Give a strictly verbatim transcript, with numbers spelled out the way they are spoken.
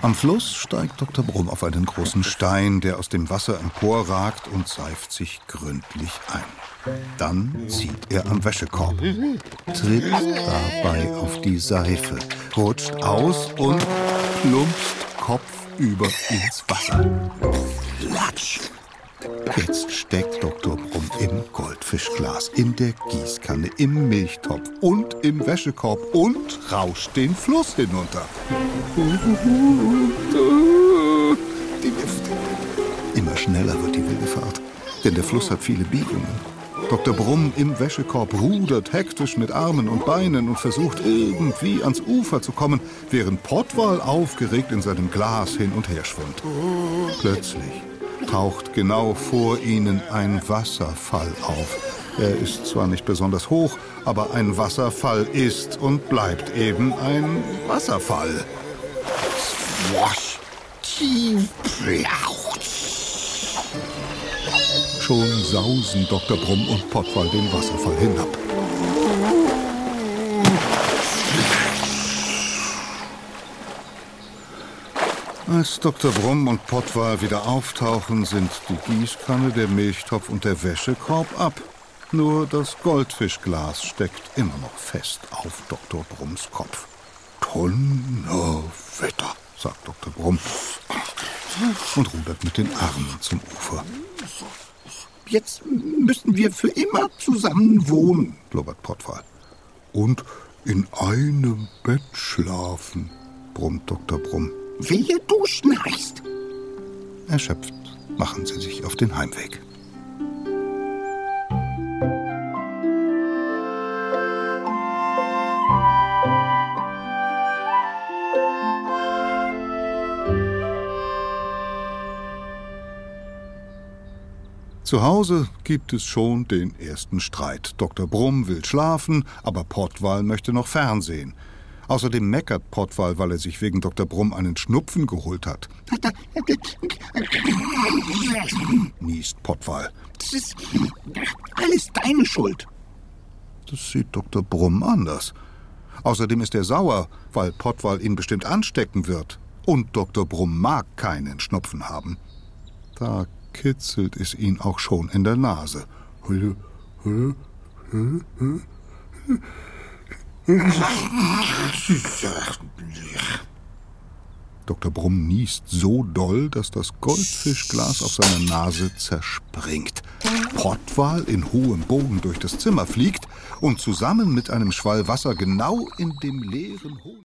Am Fluss steigt Doktor Brumm auf einen großen Stein, der aus dem Wasser emporragt, und seift sich gründlich ein. Dann zieht er am Wäschekorb, tritt dabei auf die Seife, rutscht aus und plumpst kopfüber ins Wasser. Platsch! Jetzt steckt Doktor Brumm im Goldfischglas, in der Gießkanne, im Milchtopf und im Wäschekorb und rauscht den Fluss hinunter. Die Lift. Immer schneller wird die wilde Fahrt, denn der Fluss hat viele Biegungen. Doktor Brumm im Wäschekorb rudert hektisch mit Armen und Beinen und versucht irgendwie ans Ufer zu kommen, während Pottwal aufgeregt in seinem Glas hin und her schwimmt. Plötzlich taucht genau vor ihnen ein Wasserfall auf. Er ist zwar nicht besonders hoch, aber ein Wasserfall ist und bleibt eben ein Wasserfall. Swosch, tief, plausch. Schon sausen Doktor Brumm und Pottwal den Wasserfall hinab. Als Doktor Brumm und Pottwal wieder auftauchen, sind die Gießkanne, der Milchtopf und der Wäschekorb ab. Nur das Goldfischglas steckt immer noch fest auf Doktor Brumms Kopf. Donnerwetter, sagt Doktor Brumm und rudert mit den Armen zum Ufer. Jetzt müssen wir für immer zusammen wohnen, blubbert Pottwal. Und in einem Bett schlafen, brummt Doktor Brumm. Wehe, du schnarchst. Erschöpft machen sie sich auf den Heimweg. Zu Hause gibt es schon den ersten Streit. Doktor Brumm will schlafen, aber Pottwal möchte noch Fernsehen. Außerdem meckert Pottwal, weil er sich wegen Doktor Brumm einen Schnupfen geholt hat. Niest Pottwal. Das ist alles deine Schuld. Das sieht Doktor Brumm anders. Außerdem ist er sauer, weil Pottwal ihn bestimmt anstecken wird. Und Doktor Brumm mag keinen Schnupfen haben. Da kitzelt es ihn auch schon in der Nase. Doktor Brumm niest so doll, dass das Goldfischglas auf seiner Nase zerspringt. Pottwal in hohem Bogen durch das Zimmer fliegt und zusammen mit einem Schwall Wasser genau in dem leeren Hohl